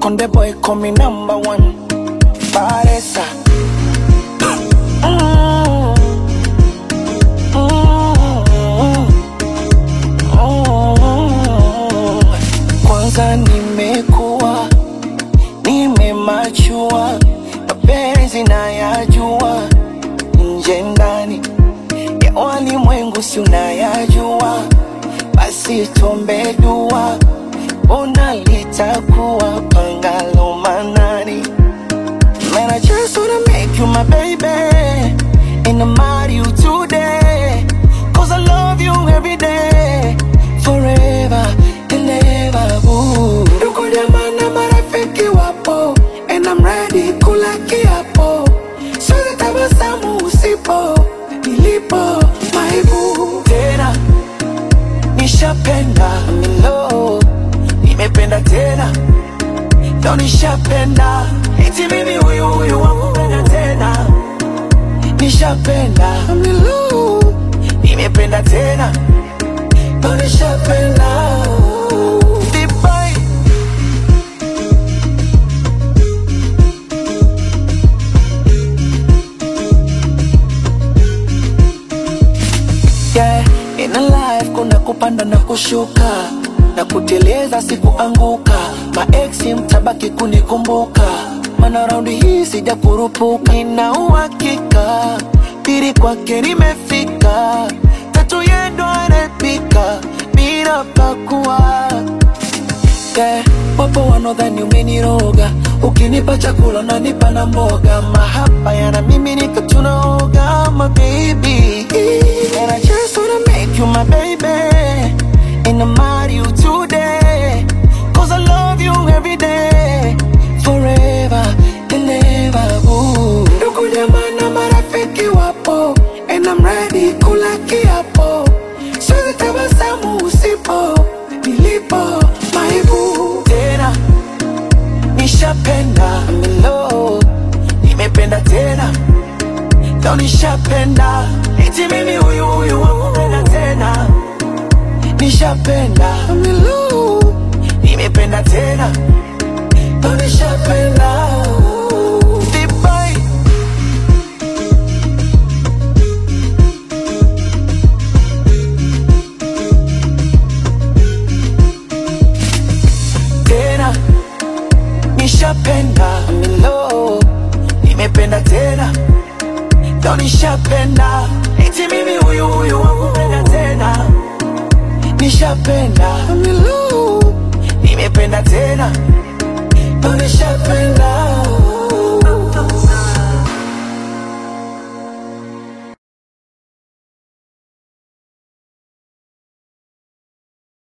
Konde boy call me number one. Paresa. Kwanza nimekuwa, nimemachua, mapenzi nayajua, nje ndani ya walimwengu si unayajua. Basi tuombe dua, ona litakuwa pangalo manani. Man, I just wanna make you my baby, and I'm out you today, cause I love you every day, forever and ever, boo. Ndugu jamaa na marafiki wapo, and I'm ready kula kiapo, so tabasamu usipo, nilipo, my boo. Tena nishapenda, milo nimependa tena, leo nishapenda, eti mimi huyu wakupenda tena. Nishapenda, milo nimependa tena, leo nishapenda. Dubai. Yeah, in a life kuna kupanda na kushuka, na kuteleza sikuanguka. Maeksi mtabaki kunikumbuka, mana raundi hii sija kurupuka. Nina uhakika pili kwake nimefika, tatu yendo anapika bila pakua. Yeah, wapo wanodhani umeniroga, ukinipa chakula unanipa na mboga. Mahaba yana mimi nika tunaoga, my baby. And I just wanna make you my baby, and I'm out you today, cause I love you every day, forever and ever, boo. Ndugu jamaa na marafiki wapo, and I'm ready kula kiapo, so tabasamu usipo, nilipo, my boo. Tena nishapenda, milo nimependa tena, leo nishapenda, eti mimi huyu wakupenda tena. Nishapenda, milo nimependa tena, leo nishapenda. Dubai. Tena nishapenda, milo nimependa tena, leo nishapenda, eti mimi huyu wakupenda tena. Nishapenda, milo